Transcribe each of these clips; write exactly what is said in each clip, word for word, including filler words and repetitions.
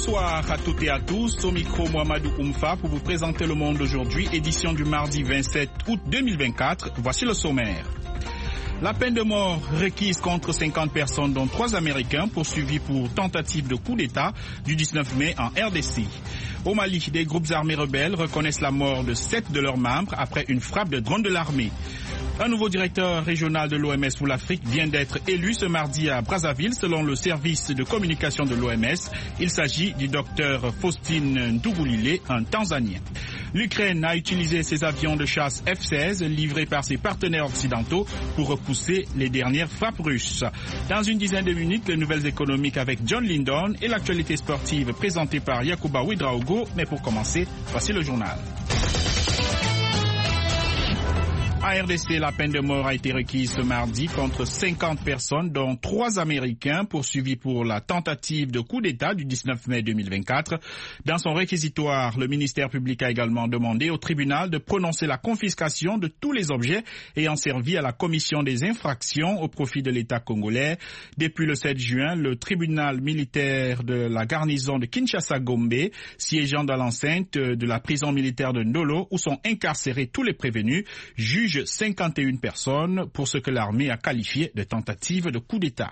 Bonsoir à toutes et à tous, au micro Mohamedou Oumfa pour vous présenter le monde d'aujourd'hui, édition du mardi vingt-sept août deux mille vingt-quatre. Voici le sommaire. La peine de mort requise contre cinquante personnes, dont trois Américains, poursuivis pour tentative de coup d'État du dix-neuf mai en R D C. Au Mali, des groupes armés rebelles reconnaissent la mort de sept de leurs membres après une frappe de drone de l'armée. Un nouveau directeur régional de l'O M S pour l'Afrique vient d'être élu ce mardi à Brazzaville selon le service de communication de l'O M S. Il s'agit du docteur Faustin Ndugulile, un Tanzanien. L'Ukraine a utilisé ses avions de chasse F seize livrés par ses partenaires occidentaux pour repousser les dernières frappes russes. Dans une dizaine de minutes, les nouvelles économiques avec John Lindon et l'actualité sportive présentée par Yacouba Ouedraogo. Mais pour commencer, voici le journal. À R D C, la peine de mort a été requise ce mardi contre cinquante personnes, dont trois Américains poursuivis pour la tentative de coup d'État du dix-neuf mai deux mille vingt-quatre. Dans son réquisitoire, le ministère public a également demandé au tribunal de prononcer la confiscation de tous les objets ayant servi à la commission des infractions au profit de l'État congolais. Depuis le sept juin, le tribunal militaire de la garnison de Kinshasa-Gombe, siégeant dans l'enceinte de la prison militaire de Ndolo, où sont incarcérés tous les prévenus, juge cinquante et une personnes pour ce que l'armée a qualifié de tentative de coup d'État.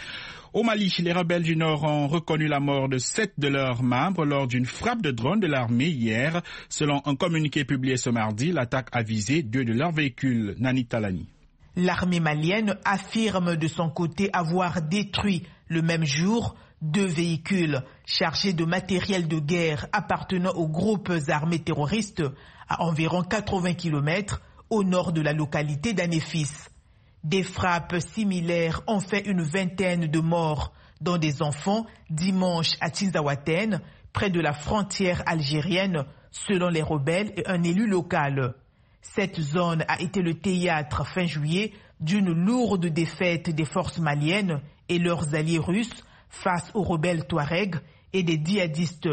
Au Mali, les rebelles du Nord ont reconnu la mort de sept de leurs membres lors d'une frappe de drone de l'armée hier. Selon un communiqué publié ce mardi, l'attaque a visé deux de leurs véhicules. Nani Talani. L'armée malienne affirme de son côté avoir détruit le même jour deux véhicules chargés de matériel de guerre appartenant aux groupes armés terroristes à environ quatre-vingts kilomètres au nord de la localité d'Anéfis. Des frappes similaires ont fait une vingtaine de morts, dont des enfants, dimanche à Tinzaouaten, près de la frontière algérienne, selon les rebelles et un élu local. Cette zone a été le théâtre fin juillet d'une lourde défaite des forces maliennes et leurs alliés russes face aux rebelles Touaregs et des djihadistes.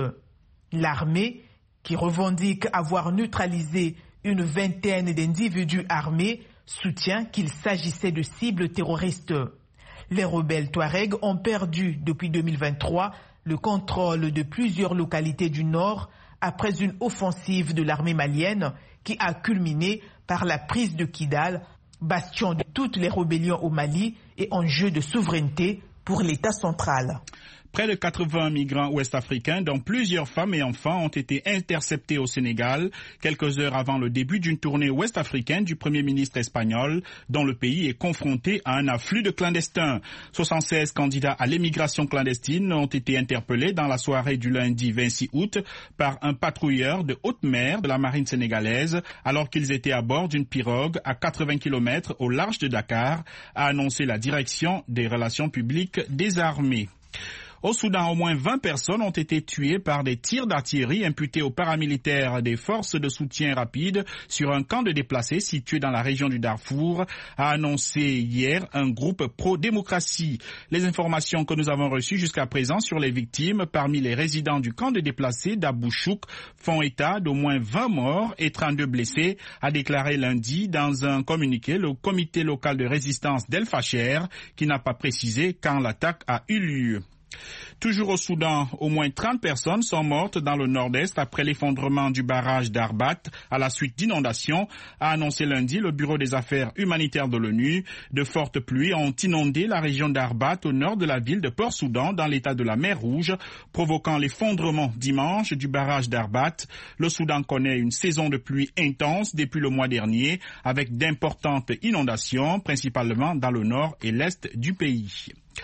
L'armée, qui revendique avoir neutralisé une vingtaine d'individus armés, soutient qu'il s'agissait de cibles terroristes. Les rebelles Touaregs ont perdu depuis deux mille vingt-trois le contrôle de plusieurs localités du nord après une offensive de l'armée malienne qui a culminé par la prise de Kidal, bastion de toutes les rébellions au Mali et enjeu de souveraineté pour l'État central. Près de quatre-vingts migrants ouest-africains, dont plusieurs femmes et enfants, ont été interceptés au Sénégal quelques heures avant le début d'une tournée ouest-africaine du Premier ministre espagnol, dont le pays est confronté à un afflux de clandestins. soixante-seize candidats à l'émigration clandestine ont été interpellés dans la soirée du lundi vingt-six août par un patrouilleur de haute mer de la marine sénégalaise, alors qu'ils étaient à bord d'une pirogue à quatre-vingts kilomètres au large de Dakar, a annoncé la direction des relations publiques des armées. Au Soudan, au moins vingt personnes ont été tuées par des tirs d'artillerie imputés aux paramilitaires des forces de soutien rapide sur un camp de déplacés situé dans la région du Darfour, a annoncé hier un groupe pro-démocratie. Les informations que nous avons reçues jusqu'à présent sur les victimes parmi les résidents du camp de déplacés d'Abou Chouk font état d'au moins vingt morts et trente-deux blessés, a déclaré lundi dans un communiqué le comité local de résistance d'El Fasher, qui n'a pas précisé quand l'attaque a eu lieu. Toujours au Soudan, au moins trente personnes sont mortes dans le nord-est après l'effondrement du barrage d'Arbat à la suite d'inondations, a annoncé lundi le Bureau des affaires humanitaires de l'ONU. De fortes pluies ont inondé la région d'Arbat au nord de la ville de Port-Soudan dans l'état de la mer Rouge, provoquant l'effondrement dimanche du barrage d'Arbat. Le Soudan connaît une saison de pluie intense depuis le mois dernier avec d'importantes inondations, principalement dans le nord et l'est du pays.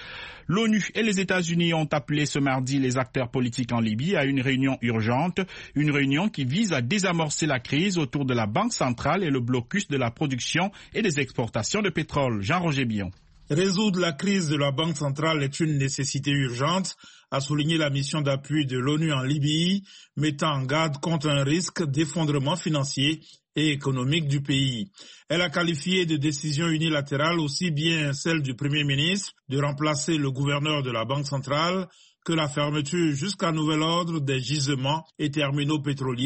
L'ONU et les États-Unis ont appelé ce mardi les acteurs politiques en Libye à une réunion urgente, une réunion qui vise à désamorcer la crise autour de la Banque centrale et le blocus de la production et des exportations de pétrole. Jean-Roger Bion. Résoudre la crise de la Banque centrale est une nécessité urgente, a souligné la mission d'appui de l'ONU en Libye, mettant en garde contre un risque d'effondrement financier et économique du pays. Elle a qualifié de décision unilatérale aussi bien celle du Premier ministre de remplacer le gouverneur de la Banque centrale que la fermeture jusqu'à nouvel ordre des gisements et terminaux pétroliers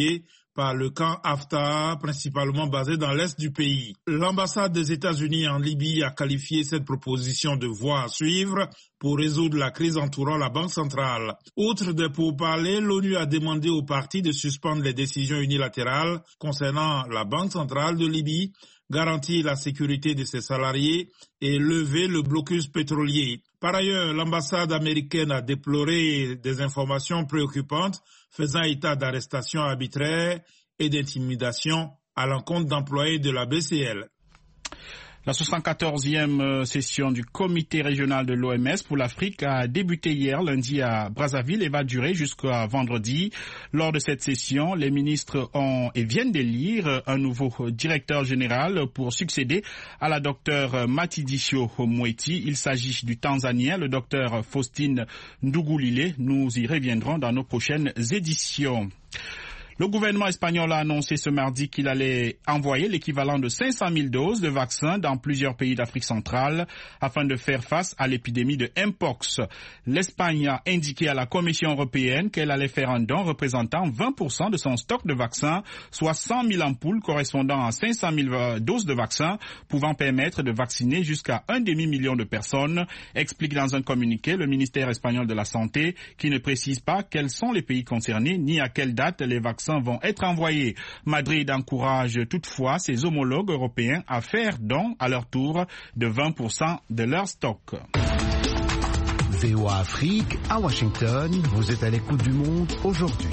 par le camp Haftar, principalement basé dans l'est du pays. L'ambassade des États-Unis en Libye a qualifié cette proposition de voie à suivre pour résoudre la crise entourant la Banque centrale. Outre des pourparlers, l'ONU a demandé aux parties de suspendre les décisions unilatérales concernant la Banque centrale de Libye, garantir la sécurité de ses salariés et lever le blocus pétrolier. Par ailleurs, l'ambassade américaine a déploré des informations préoccupantes faisant état d'arrestations arbitraires et d'intimidation à l'encontre d'employés de la B C L. La soixante-quatorzième session du comité régional de l'O M S pour l'Afrique a débuté hier lundi à Brazzaville et va durer jusqu'à vendredi. Lors de cette session, les ministres ont et viennent d'élire un nouveau directeur général pour succéder à la docteure Matshidiso Moeti. Il s'agit du Tanzanien, le docteur Faustin Ndugulile. Nous y reviendrons dans nos prochaines éditions. Le gouvernement espagnol a annoncé ce mardi qu'il allait envoyer l'équivalent de cinq cent mille doses de vaccins dans plusieurs pays d'Afrique centrale afin de faire face à l'épidémie de Mpox. L'Espagne a indiqué à la Commission européenne qu'elle allait faire un don représentant vingt pour cent de son stock de vaccins, soit cent mille ampoules correspondant à cinq cent mille doses de vaccins, pouvant permettre de vacciner jusqu'à un demi-million de personnes, explique dans un communiqué le ministère espagnol de la Santé, qui ne précise pas quels sont les pays concernés ni à quelle date les vaccins vont être envoyés. Madrid encourage toutefois ses homologues européens à faire don à leur tour de vingt pour cent de leur stock. V O A Afrique, à Washington, vous êtes à l'écoute du monde aujourd'hui.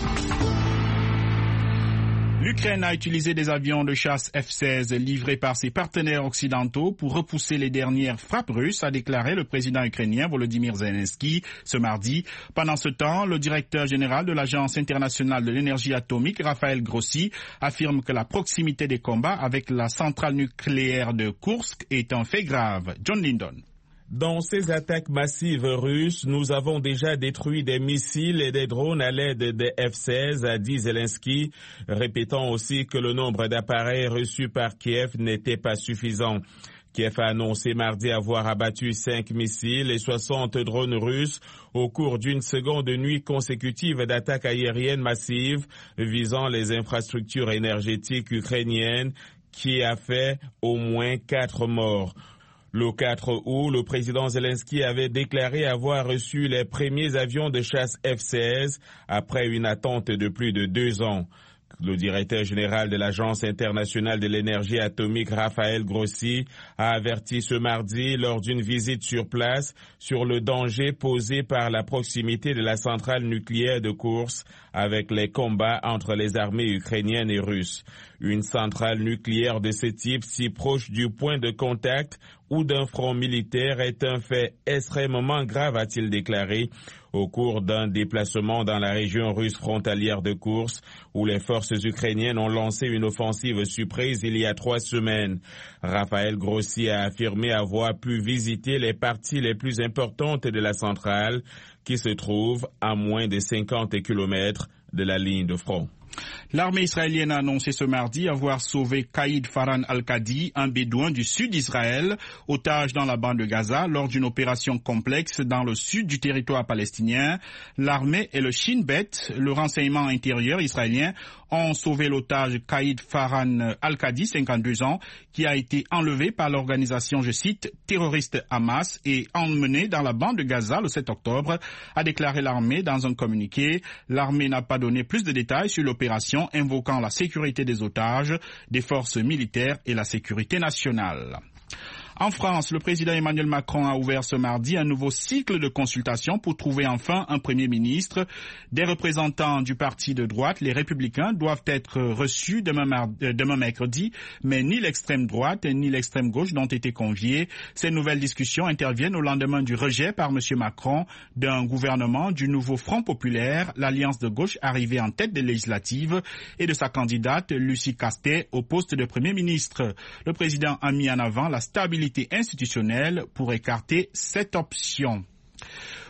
L'Ukraine a utilisé des avions de chasse F seize livrés par ses partenaires occidentaux pour repousser les dernières frappes russes, a déclaré le président ukrainien Volodymyr Zelensky ce mardi. Pendant ce temps, le directeur général de l'Agence internationale de l'énergie atomique, Raphaël Grossi, affirme que la proximité des combats avec la centrale nucléaire de Kursk est un fait grave. John Lindon. Dans ces attaques massives russes, nous avons déjà détruit des missiles et des drones à l'aide des F seize, a dit Zelensky, répétant aussi que le nombre d'appareils reçus par Kiev n'était pas suffisant. Kiev a annoncé mardi avoir abattu cinq missiles et soixante drones russes au cours d'une seconde nuit consécutive d'attaques aériennes massives visant les infrastructures énergétiques ukrainiennes, qui a fait au moins quatre morts. Le quatre août, le président Zelensky avait déclaré avoir reçu les premiers avions de chasse F seize après une attente de plus de deux ans. Le directeur général de l'Agence internationale de l'énergie atomique, Raphaël Grossi, a averti ce mardi lors d'une visite sur place sur le danger posé par la proximité de la centrale nucléaire de Kursk avec les combats entre les armées ukrainiennes et russes. Une centrale nucléaire de ce type si proche du point de contact ou d'un front militaire est un fait extrêmement grave, a-t-il déclaré, au cours d'un déplacement dans la région russe frontalière de Kursk, où les forces ukrainiennes ont lancé une offensive surprise il y a trois semaines. Raphaël Grossi a affirmé avoir pu visiter les parties les plus importantes de la centrale, qui se trouve à moins de cinquante kilomètres de la ligne de front. L'armée israélienne a annoncé ce mardi avoir sauvé Kaïd Farhan Al-Kadi, un bédouin du sud d'Israël, otage dans la bande de Gaza lors d'une opération complexe dans le sud du territoire palestinien. L'armée et le Shin Bet, le renseignement intérieur israélien, ont sauvé l'otage Kaïd Farhan Al-Kadi, cinquante-deux ans, qui a été enlevé par l'organisation, je cite, terroriste Hamas et emmené dans la bande de Gaza le sept octobre, a déclaré l'armée dans un communiqué. L'armée n'a pas donné plus de détails sur l'opération, invoquant la sécurité des otages, des forces militaires et la sécurité nationale. En France, le président Emmanuel Macron a ouvert ce mardi un nouveau cycle de consultations pour trouver enfin un Premier ministre. Des représentants du parti de droite, les Républicains, doivent être reçus demain, mar- demain mercredi, mais ni l'extrême droite ni l'extrême gauche n'ont été conviés. Ces nouvelles discussions interviennent au lendemain du rejet par M. Macron d'un gouvernement du nouveau Front populaire, l'alliance de gauche arrivée en tête des législatives, et de sa candidate Lucie Castet au poste de Premier ministre. Le président a mis en avant la stabilité institutionnelle pour écarter cette option.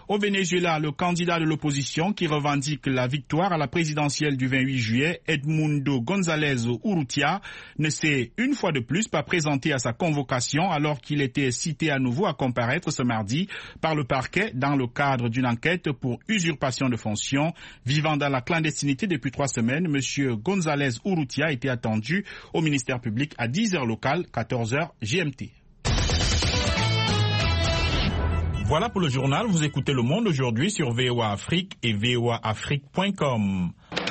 Au Venezuela, le candidat de l'opposition qui revendique la victoire à la présidentielle du vingt-huit juillet, Edmundo González Urrutia, ne s'est une fois de plus pas présenté à sa convocation alors qu'il était cité à nouveau à comparaître ce mardi par le parquet dans le cadre d'une enquête pour usurpation de fonction. Vivant dans la clandestinité depuis trois semaines, M. González Urrutia était attendu au ministère public à dix heures locales, quatorze heures G M T. Voilà pour le journal. Vous écoutez Le Monde aujourd'hui sur V O A Afrique et V O A Afrique point com.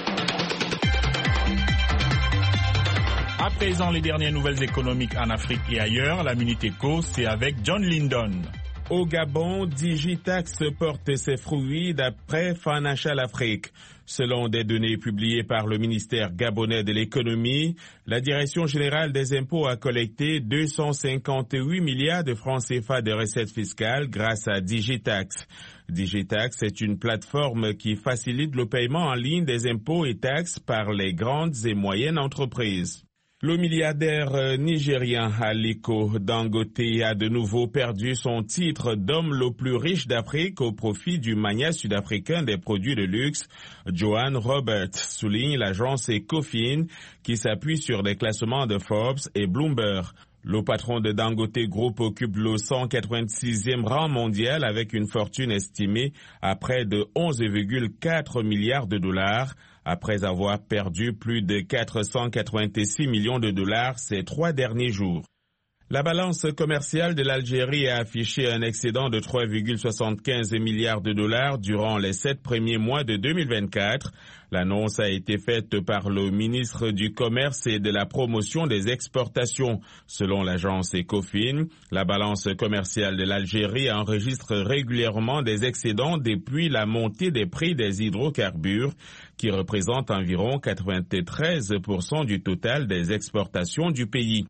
À présent, les dernières nouvelles économiques en Afrique et ailleurs. La Minute Éco, c'est avec John Lyndon. Au Gabon, Digitax porte ses fruits d'après Financial Afrique. Selon des données publiées par le ministère gabonais de l'économie, la Direction générale des impôts a collecté deux cent cinquante-huit milliards de francs C F A de recettes fiscales grâce à Digitax. Digitax est une plateforme qui facilite le paiement en ligne des impôts et taxes par les grandes et moyennes entreprises. Le milliardaire nigérien Aliko Dangote a de nouveau perdu son titre d'homme le plus riche d'Afrique au profit du magnat sud-africain des produits de luxe, Johan Robert, souligne l'agence Ecofin qui s'appuie sur des classements de Forbes et Bloomberg. Le patron de Dangote Group occupe le cent quatre-vingt-sixième rang mondial avec une fortune estimée à près de onze virgule quatre milliards de dollars, après avoir perdu plus de quatre cent quatre-vingt-six millions de dollars ces trois derniers jours. La balance commerciale de l'Algérie a affiché un excédent de trois virgule soixante-quinze milliards de dollars durant les sept premiers mois de deux mille vingt-quatre. L'annonce a été faite par le ministre du Commerce et de la Promotion des exportations. Selon l'agence Ecofin, la balance commerciale de l'Algérie enregistre régulièrement des excédents depuis la montée des prix des hydrocarbures, qui représente environ quatre-vingt-treize pour cent du total des exportations du pays.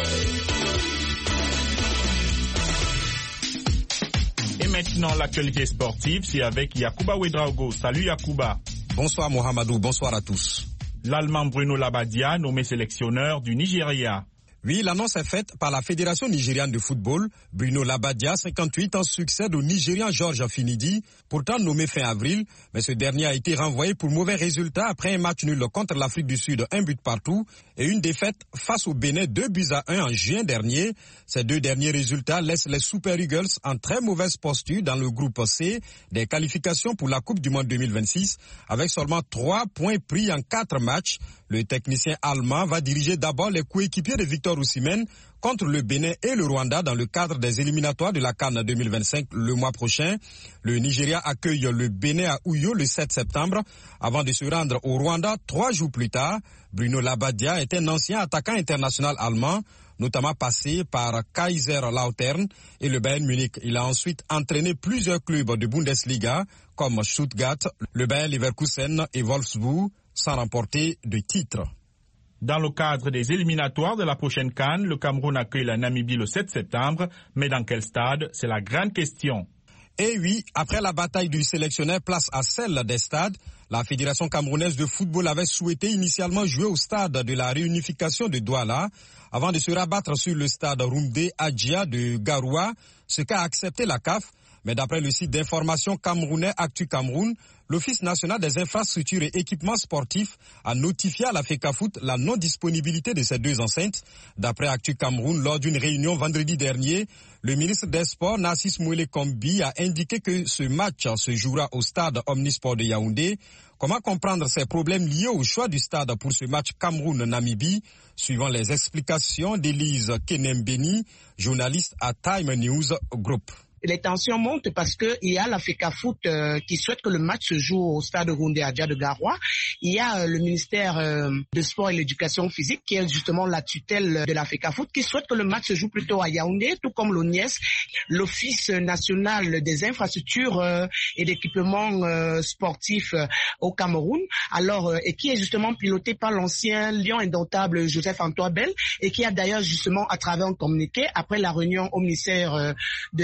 Et maintenant, l'actualité sportive, c'est avec Yacouba Ouedraogo. Salut Yacouba. Bonsoir Mohamedou, bonsoir à tous. L'Allemand Bruno Labbadia, nommé sélectionneur du Nigeria. Oui, l'annonce est faite par la Fédération nigériane de football. Bruno Labbadia, cinquante-huit ans, succède au Nigérian George Finidi, pourtant nommé fin avril, mais ce dernier a été renvoyé pour mauvais résultats après un match nul contre l'Afrique du Sud, un but partout, et une défaite face au Bénin, deux buts à un en juin dernier. Ces deux derniers résultats laissent les Super Eagles en très mauvaise posture dans le groupe C des qualifications pour la Coupe du Monde deux mille vingt-six, avec seulement trois points pris en quatre matchs. Le technicien allemand va diriger d'abord les coéquipiers de Victor Osimhen contre le Bénin et le Rwanda dans le cadre des éliminatoires de la CAN deux mille vingt-cinq le mois prochain. Le Nigeria accueille le Bénin à Uyo le sept septembre avant de se rendre au Rwanda trois jours plus tard. Bruno Labbadia est un ancien attaquant international allemand, notamment passé par Kaiserslautern et le Bayern Munich. Il a ensuite entraîné plusieurs clubs de Bundesliga comme Stuttgart, le Bayer Leverkusen et Wolfsburg, sans remporter de titre. Dans le cadre des éliminatoires de la prochaine CAN, le Cameroun accueille la Namibie le sept septembre, mais dans quel stade? C'est la grande question. Et oui, après la bataille du sélectionneur place à celle des stades, la Fédération camerounaise de football avait souhaité initialement jouer au stade de la réunification de Douala avant de se rabattre sur le stade Roumdé Adjia de Garoua, ce qu'a accepté la C A F. Mais d'après le site d'information camerounais Actu Cameroun, l'Office national des infrastructures et équipements sportifs a notifié à la FECAFOOT la non-disponibilité de ces deux enceintes. D'après Actu Cameroun, lors d'une réunion vendredi dernier, le ministre des Sports, Narcisse Mouélé Kombi, a indiqué que ce match se jouera au stade Omnisport de Yaoundé. Comment comprendre ces problèmes liés au choix du stade pour ce match Cameroun-Namibie? Suivant les explications d'Élise Kenembeni, journaliste à Time News Group. Les tensions montent parce que il y a la FECAFOOT euh, qui souhaite que le match se joue au stade Roundé Adja de Garoua. Il y a euh, le ministère euh, de Sport et l'Éducation physique qui est justement la tutelle de la FECAFOOT qui souhaite que le match se joue plutôt à Yaoundé, tout comme l'O N I E S, l'Office national des infrastructures euh, et d'équipements euh, sportifs euh, au Cameroun. Alors euh, et qui est justement piloté par l'ancien lion indomptable Joseph Antoine Bell et qui a d'ailleurs justement à travers un communiqué après la réunion au ministère euh, des Sports et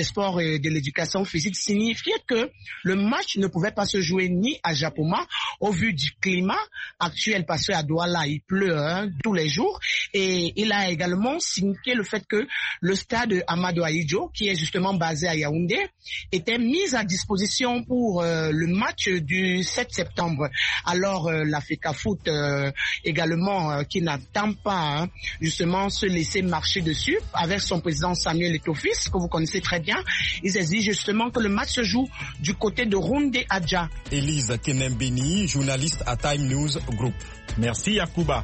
de, de l'éducation physique signifiait que le match ne pouvait pas se jouer ni à Japoma au vu du climat actuel parce qu'à Douala il pleut hein, tous les jours, et il a également signifié le fait que le stade Amadou Ahidjo, qui est justement basé à Yaoundé, était mis à disposition pour euh, le match du sept septembre. Alors euh, la FECAFOOT euh, également euh, qui n'attend pas hein, justement se laisser marcher dessus avec son président Samuel Etofis, que vous connaissez très bien, ils exigent justement que le match se joue du côté de Roundé Adja. Élise Kenembeni, journaliste à Time News Group. Merci Yacouba.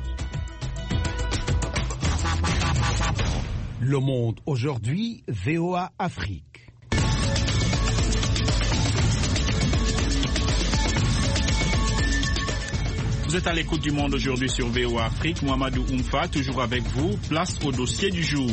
Le Monde aujourd'hui, V O A Afrique. Vous êtes à l'écoute du Monde aujourd'hui sur V O A Afrique. Mouhamadou Oumfa, toujours avec vous. Place au dossier du jour.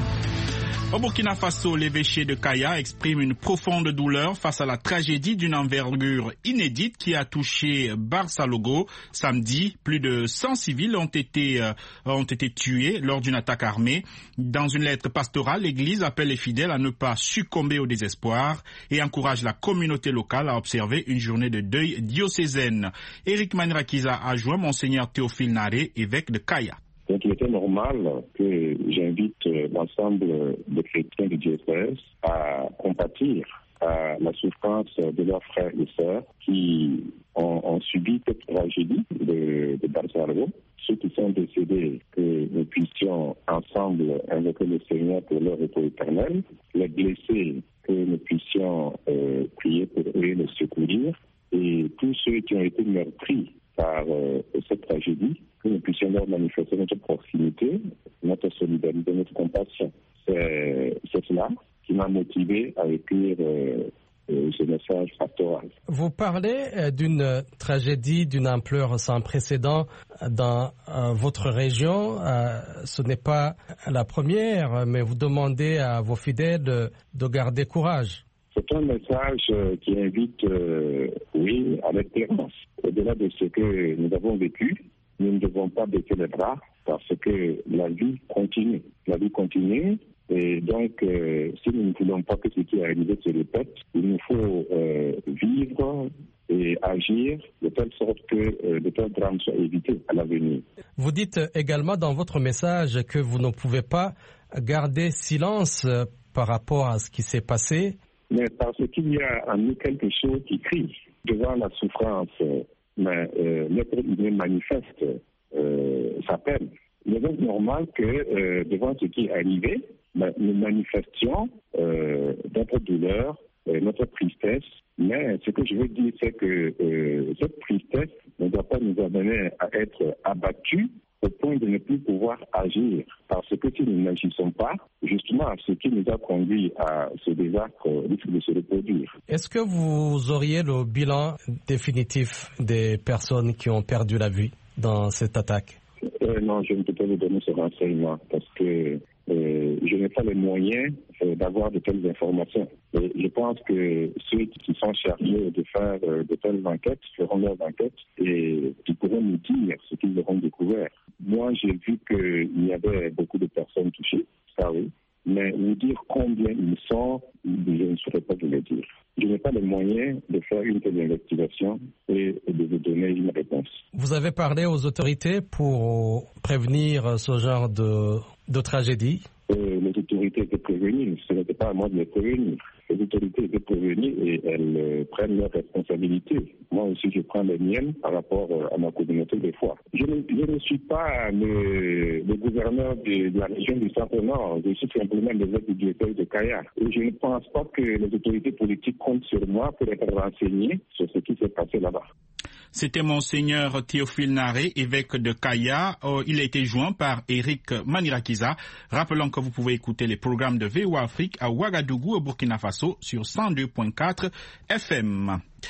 Au Burkina Faso, l'évêché de Kaya exprime une profonde douleur face à la tragédie d'une envergure inédite qui a touché Barsalogo. Samedi, plus de cent civils ont été, euh, ont été tués lors d'une attaque armée. Dans une lettre pastorale, l'Église appelle les fidèles à ne pas succomber au désespoir et encourage la communauté locale à observer une journée de deuil diocésaine. Éric Manirakiza a joint Monseigneur Théophile Naré, évêque de Kaya. Donc il était normal que j'invite l'ensemble des chrétiens du diocèse à compatir à la souffrance de leurs frères et sœurs qui ont, ont subi cette tragédie de, de Barsalogo. Ceux qui sont décédés, que nous puissions ensemble invoquer le Seigneur pour leur repos éternel. Les blessés, que nous puissions euh, prier pour eux et les secourir. Et tous ceux qui ont été meurtris par euh, cette tragédie, que nous puissions leur manifester notre proximité, notre solidarité, notre compassion. C'est, c'est cela qui m'a motivé à écrire euh, euh, ce message pastoral. Vous parlez euh, d'une tragédie d'une ampleur sans précédent dans euh, votre région. Euh, ce n'est pas la première, mais vous demandez à vos fidèles de, de garder courage. C'est un message euh, qui invite, euh, oui, à l'espérance. Au-delà de ce que nous avons vécu, nous ne devons pas baisser les bras parce que la vie continue. La vie continue et donc euh, si nous ne voulons pas que ce qui est arrivé se répète, il nous faut euh, vivre et agir de telle sorte que euh, de tels drames soient évités à l'avenir. Vous dites également dans votre message que vous ne pouvez pas garder silence par rapport à ce qui s'est passé. Mais parce qu'il y a en nous quelque chose qui crie devant la souffrance, mais euh, l'être humain manifeste euh, sa peine. Il est donc normal que euh, devant ce qui est arrivé, ben, nous manifestions euh, notre douleur, euh, notre tristesse. Mais ce que je veux dire, c'est que euh, cette tristesse ne doit pas nous amener à être abattus au point de ne plus pouvoir agir. Parce que si nous n'agissons pas, justement, ce qui nous a conduit à ce désastre risque de se reproduire. Est-ce que vous auriez le bilan définitif des personnes qui ont perdu la vie dans cette attaque? euh, Non, je ne peux pas vous donner ce renseignement parce que euh, je n'ai pas les moyens euh, d'avoir de telles informations. Et je pense que ceux qui sont chargés de faire euh, de telles enquêtes feront leurs enquêtes et qui pourront nous dire ce qu'ils auront découvert. Moi, j'ai vu qu'il y avait beaucoup de personnes touchées, ça oui, mais vous dire combien ils sont, je ne saurais pas vous le dire. Je n'ai pas les moyens de faire une telle investigation et de vous donner une réponse. Vous avez parlé aux autorités pour prévenir ce genre de, de tragédie? Euh, les autorités étaient prévenues, ce n'était pas à moi de les prévenir. Les autorités étaient prévenues et elles euh, prennent leurs responsabilités. Moi aussi, je prends les miennes par rapport euh, à ma communauté des fois. Je ne, je ne suis pas le, le gouverneur de, de la région du Centre-Nord. Je suis simplement l'évêque du diocèse de Kaya. Et je ne pense pas que les autorités politiques comptent sur moi pour être renseignées sur ce qui s'est passé là-bas. C'était Monseigneur Théophile Naré, évêque de Kaya. Oh, il a été joint par Éric Manirakiza. Rappelons que vous pouvez écouter les programmes de V O A Afrique à Ouagadougou, au Burkina Faso, sur cent deux virgule quatre F M.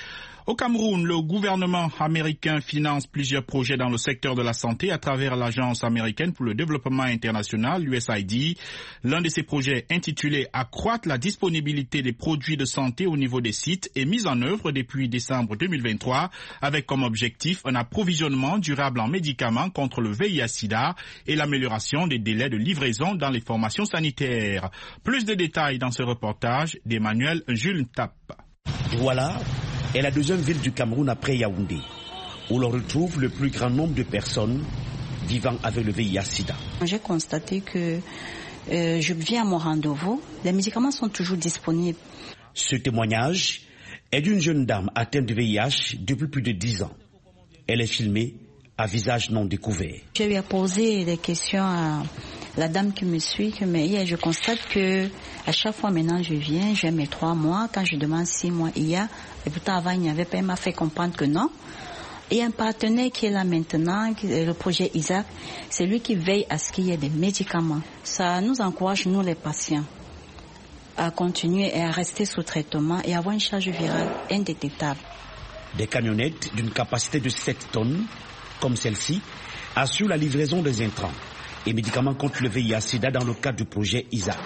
Au Cameroun, le gouvernement américain finance plusieurs projets dans le secteur de la santé à travers l'Agence américaine pour le développement international, l'U S A I D. L'un de ces projets, intitulé « Accroître la disponibilité des produits de santé au niveau des sites » est mis en œuvre depuis décembre deux mille vingt-trois avec comme objectif un approvisionnement durable en médicaments contre le V I H-Sida et l'amélioration des délais de livraison dans les formations sanitaires. Plus de détails dans ce reportage d'Emmanuel Jules Tapp. Voilà est la deuxième ville du Cameroun après Yaoundé, où l'on retrouve le plus grand nombre de personnes vivant avec le V I H-Sida. J'ai constaté que euh, je viens à mon rendez-vous, les médicaments sont toujours disponibles. Ce témoignage est d'une jeune dame atteinte de V I H depuis plus de dix ans. Elle est filmée à visage non découvert. Je lui ai posé des questions à la dame qui me suit, mais je constate que à chaque fois maintenant je viens, j'ai mes trois mois. Quand je demande six mois, il y a, et pourtant avant il n'y avait pas, elle m'a fait comprendre que non. Et un partenaire qui est là maintenant, le projet Isaac, c'est lui qui veille à ce qu'il y ait des médicaments. Ça nous encourage, nous les patients, à continuer et à rester sous traitement et avoir une charge virale indétectable. Des camionnettes d'une capacité de sept tonnes, comme celle-ci, assurent la livraison des intrants et médicaments contre le V I H-Sida dans le cadre du projet Isaac.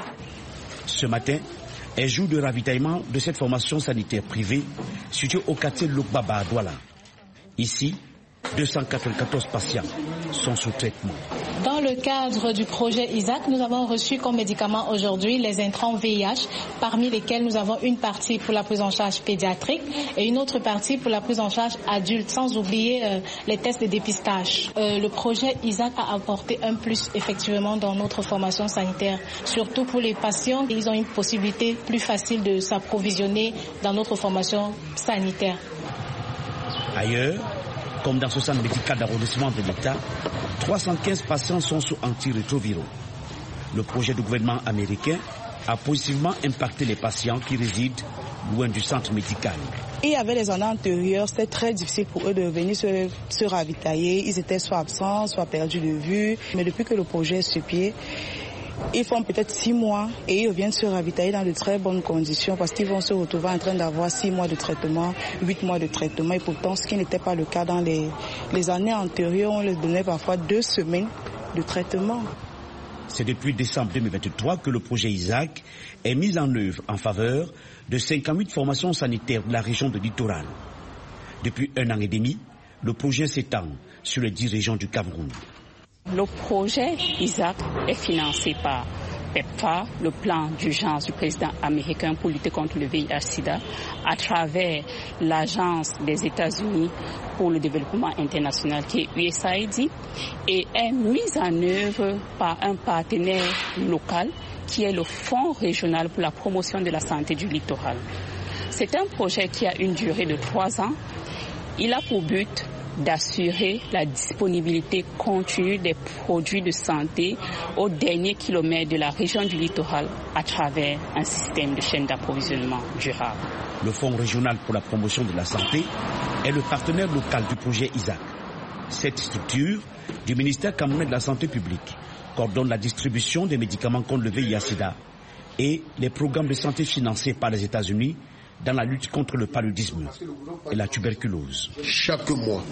Ce matin est jour de ravitaillement de cette formation sanitaire privée située au quartier Lokbaba à Douala. Ici, deux cent quatre-vingt-quatorze patients sont sous traitement. Dans le cadre du projet Isaac, nous avons reçu comme médicament aujourd'hui les intrants V I H, parmi lesquels nous avons une partie pour la prise en charge pédiatrique et une autre partie pour la prise en charge adulte, sans oublier euh, les tests de dépistage. Euh, le projet Isaac a apporté un plus effectivement dans notre formation sanitaire, surtout pour les patients. Ils ont une possibilité plus facile de s'approvisionner dans notre formation sanitaire. Ailleurs, comme dans ce centre médical d'arrondissement de l'État, trois cent quinze patients sont sous antirétroviraux. Le projet du gouvernement américain a positivement impacté les patients qui résident loin du centre médical. Il y avait les années antérieures, c'était très difficile pour eux de venir se, se ravitailler. Ils étaient soit absents, soit perdus de vue. Mais depuis que le projet est sur pied, ils font peut-être six mois et ils viennent se ravitailler dans de très bonnes conditions parce qu'ils vont se retrouver en train d'avoir six mois de traitement, huit mois de traitement. Et pourtant, ce qui n'était pas le cas dans les, les années antérieures, on leur donnait parfois deux semaines de traitement. C'est depuis décembre deux mille vingt-trois que le projet Isaac est mis en œuvre en faveur de cinquante-huit formations sanitaires de la région de Littoral. Depuis un an et demi, le projet s'étend sur les dix régions du Cameroun. Le projet Isaac est financé par PEPFAR, le plan d'urgence du président américain pour lutter contre le V I H-Sida, à travers l'Agence des États-Unis pour le développement international qui est U S A I D et est mise en œuvre par un partenaire local qui est le Fonds régional pour la promotion de la santé du littoral. C'est un projet qui a une durée de trois ans. Il a pour but d'assurer la disponibilité continue des produits de santé au dernier kilomètre de la région du littoral à travers un système de chaîne d'approvisionnement durable. Le Fonds régional pour la promotion de la santé est le partenaire local du projet Isaac. Cette structure du ministère camerounais de la Santé publique coordonne la distribution des médicaments contre le V I H-Sida et les programmes de santé financés par les États-Unis dans la lutte contre le paludisme et la tuberculose. Chaque mois,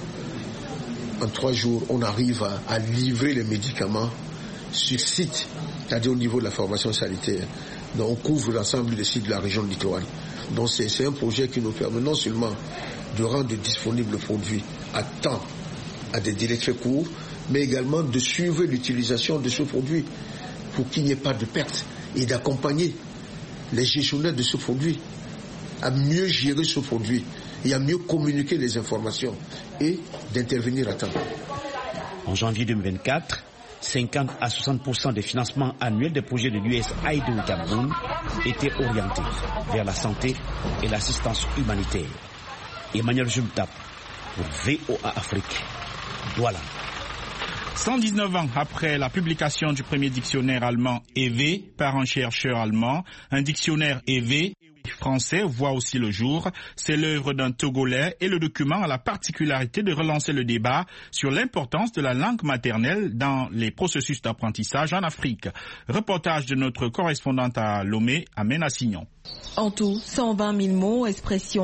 en trois jours, on arrive à, à livrer les médicaments sur site, c'est-à-dire au niveau de la formation sanitaire. Donc on couvre l'ensemble des sites de la région de Littoral. Donc c'est, c'est un projet qui nous permet non seulement de rendre disponibles le produit à temps, à des délais très courts, mais également de suivre l'utilisation de ce produit pour qu'il n'y ait pas de perte et d'accompagner les gestionnaires de ce produit à mieux gérer ce produit et à mieux communiquer les informations et d'intervenir à temps. En janvier deux mille vingt-quatre, cinquante à soixante pour cent des financements annuels des projets de l'U S A I D au Cameroun étaient orientés vers la santé et l'assistance humanitaire. Emmanuel Jules Tapp pour V O A Afrique, Douala. cent dix-neuf ans après la publication du premier dictionnaire allemand E V par un chercheur allemand, un dictionnaire E V français voit aussi le jour. C'est l'œuvre d'un Togolais et le document a la particularité de relancer le débat sur l'importance de la langue maternelle dans les processus d'apprentissage en Afrique. Reportage de notre correspondante à Lomé, Amena Signon. En tout, cent vingt mille mots, expressions,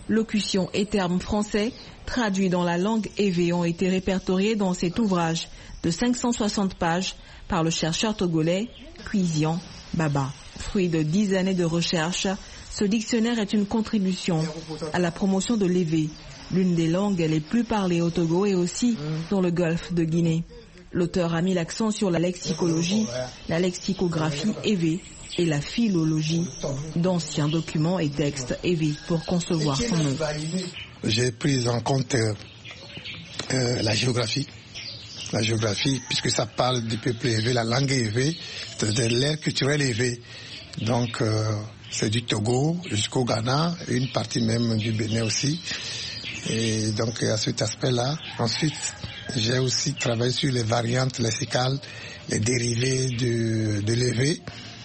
Locutions et termes français traduits dans la langue évé ont été répertoriés dans cet ouvrage de cinq cent soixante pages par le chercheur togolais Cuisian Baba. Fruit de dix années de recherche, ce dictionnaire est une contribution à la promotion de l'évé, l'une des langues les plus parlées au Togo et aussi dans le golfe de Guinée. L'auteur a mis l'accent sur la lexicologie, la lexicographie évé et la philologie d'anciens documents et textes évé pour concevoir son œuvre. J'ai pris en compte euh, euh, la géographie, la géographie puisque ça parle du peuple évé, la langue évé, de l'ère culturelle évé. Donc euh, c'est du Togo jusqu'au Ghana, une partie même du Bénin aussi. Et donc à cet aspect-là. Ensuite, j'ai aussi travaillé sur les variantes lexicales, les dérivés de, de l'évé.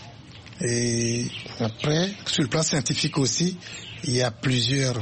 Et après, sur le plan scientifique aussi, il y a plusieurs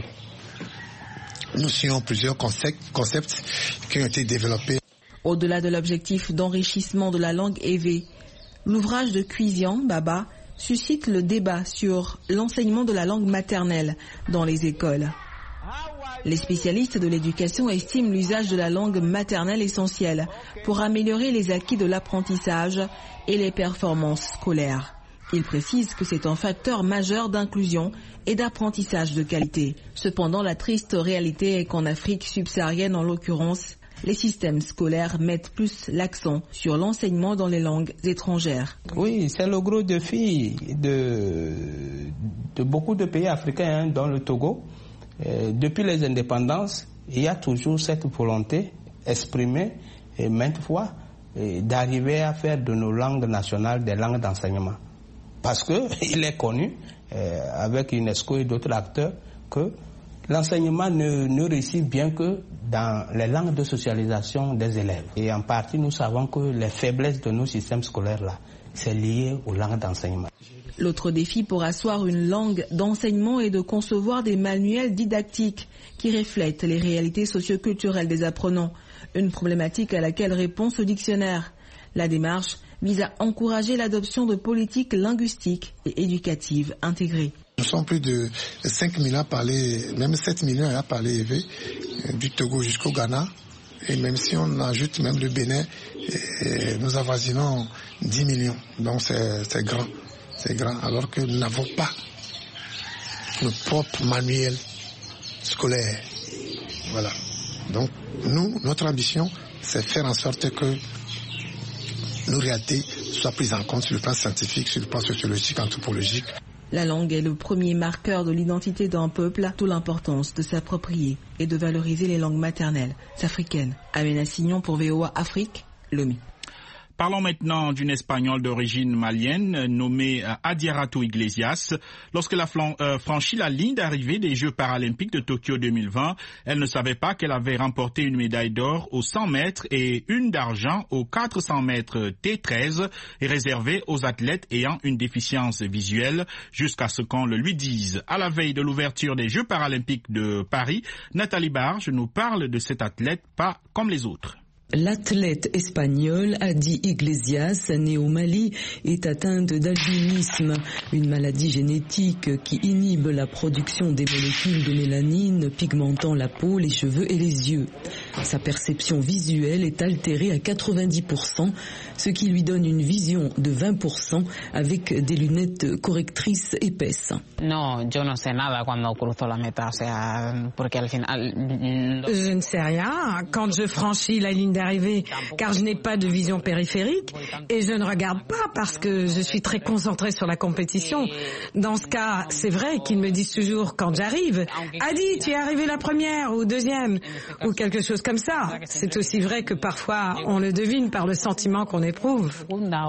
notions, plusieurs concepts, concepts qui ont été développés. Au-delà de l'objectif d'enrichissement de la langue évé, l'ouvrage de Cuisian Baba suscite le débat sur l'enseignement de la langue maternelle dans les écoles. Les spécialistes de l'éducation estiment l'usage de la langue maternelle essentiel pour améliorer les acquis de l'apprentissage et les performances scolaires. Ils précisent que c'est un facteur majeur d'inclusion et d'apprentissage de qualité. Cependant, la triste réalité est qu'en Afrique subsaharienne, en l'occurrence, les systèmes scolaires mettent plus l'accent sur l'enseignement dans les langues étrangères. Oui, c'est le gros défi de, de beaucoup de pays africains, hein, dont le Togo. Euh, depuis les indépendances, il y a toujours cette volonté exprimée et maintes fois et d'arriver à faire de nos langues nationales des langues d'enseignement. Parce qu'il est connu, euh, avec UNESCO et d'autres acteurs, que l'enseignement ne, ne réussit bien que dans les langues de socialisation des élèves. Et en partie, nous savons que les faiblesses de nos systèmes scolaires-là, c'est lié aux langues d'enseignement. L'autre défi pour asseoir une langue d'enseignement est de concevoir des manuels didactiques qui reflètent les réalités socioculturelles des apprenants, une problématique à laquelle répond ce dictionnaire. La démarche vise à encourager l'adoption de politiques linguistiques et éducatives intégrées. Nous sommes plus de cinq millions à parler, même sept millions à parler évé, du Togo jusqu'au Ghana. Et même si on ajoute même le Bénin, nous avoisinons dix millions. Donc c'est, c'est grand. C'est grand, alors que nous n'avons pas notre propre manuel scolaire. Voilà. Donc, nous, notre ambition, c'est faire en sorte que nos réalités soient prises en compte sur le plan scientifique, sur le plan sociologique, anthropologique. La langue est le premier marqueur de l'identité d'un peuple, d'où l'importance de s'approprier et de valoriser les langues maternelles africaines. Amena Signon pour V O A Afrique, Lomé. Parlons maintenant d'une Espagnole d'origine malienne nommée Adiaratou Iglesias. Lorsqu'elle a euh, franchi la ligne d'arrivée des Jeux paralympiques de Tokyo deux mille vingt, elle ne savait pas qu'elle avait remporté une médaille d'or aux cent mètres et une d'argent aux quatre cents mètres T treize réservée aux athlètes ayant une déficience visuelle jusqu'à ce qu'on le lui dise. À la veille de l'ouverture des Jeux paralympiques de Paris, Nathalie Barge nous parle de cette athlète pas comme les autres. L'athlète espagnole Adi Iglesias, née au Mali, est atteinte d'albinisme, une maladie génétique qui inhibe la production des molécules de mélanine pigmentant la peau, les cheveux et les yeux. Sa perception visuelle est altérée à quatre-vingt-dix pour cent, ce qui lui donne une vision de vingt pour cent avec des lunettes correctrices épaisses. Non, yo no sé nada cuando cruzo la meta, o sea, porque al final... Je ne sais rien quand je franchis la ligne d'arrivée, car je n'ai pas de vision périphérique et je ne regarde pas parce que je suis très concentrée sur la compétition. Dans ce cas, c'est vrai qu'ils me disent toujours quand j'arrive, « Adi, tu es arrivée la première ou deuxième » ou quelque chose comme ça. C'est aussi vrai que parfois on le devine par le sentiment qu'on éprouve.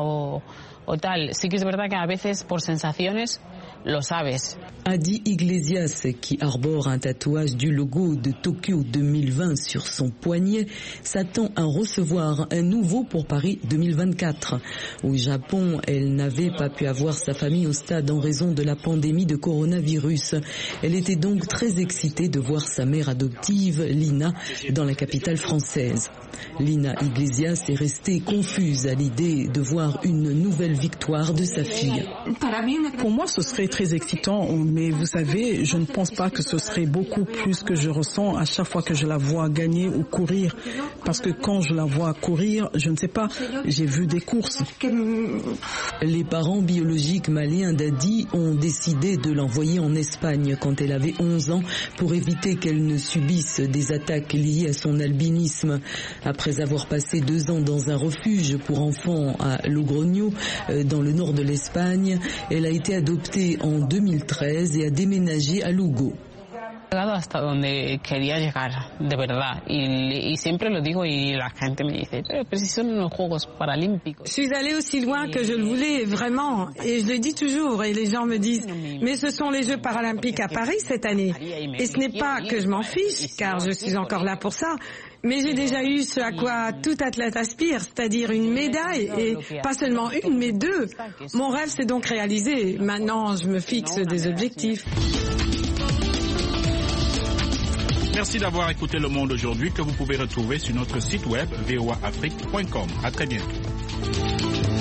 O tal, sí que es verdad que a veces por sensaciones lo sabes. Adi Iglesias, qui arbore un tatouage du logo de Tokyo deux mille vingt sur son poignet, s'attend à recevoir un nouveau pour Paris deux mille vingt-quatre. Au Japon, elle n'avait pas pu avoir sa famille au stade en raison de la pandémie de coronavirus. Elle était donc très excitée de voir sa mère adoptive, Lina, dans la capitale française. Lina Iglesias est restée confuse à l'idée de voir une nouvelle victoire de sa fille. Pour moi, ce serait très excitant, mais vous savez, je ne pense pas que ce serait beaucoup plus que je ressens à chaque fois que je la vois gagner ou courir. Parce que quand je la vois courir, je ne sais pas, j'ai vu des courses. Les parents biologiques maliens d'Adi ont décidé de l'envoyer en Espagne quand elle avait onze ans pour éviter qu'elle ne subisse des attaques liées à son albinisme. Après avoir passé deux ans dans un refuge pour enfants à Logroño, dans le nord de l'Espagne, elle a été adoptée en deux mille treize et a déménagé à Lugo. Hasta donde quería llegar, de verdad, y, y siempre lo digo y la gente me dice, pero, pero si son unos Juegos Paralímpicos. Je suis allée aussi loin que je le voulais, vraiment, et je le dis toujours, et les gens me disent, mais ce sont les Jeux Paralympiques à Paris cette année, et ce n'est pas que je m'en fiche, car je suis encore là pour ça, mais j'ai déjà eu ce à quoi tout athlète aspire, c'est-à-dire une médaille, et pas seulement une, mais deux. Mon rêve s'est donc réalisé, maintenant je me fixe des objectifs. Merci d'avoir écouté Le Monde aujourd'hui que vous pouvez retrouver sur notre site web v o a afrique point com. À très bientôt.